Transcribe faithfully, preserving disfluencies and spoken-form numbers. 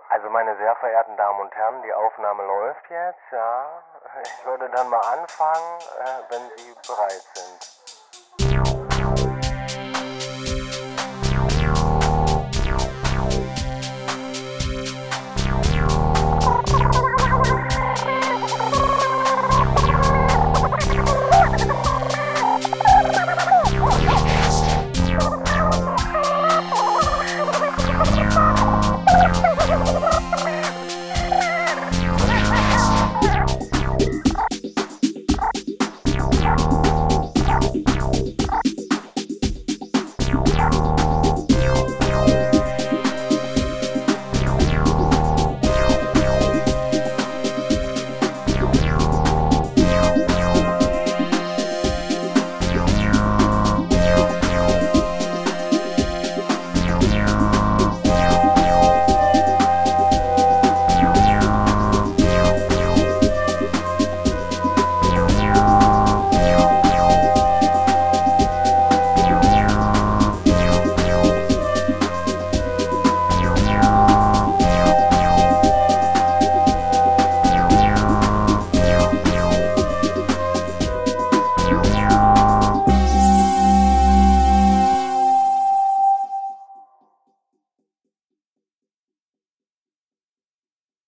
Also meine sehr verehrten Damen und Herren, die Aufnahme läuft jetzt, ja. Ich würde dann mal anfangen, äh, wenn Sie bereit sind.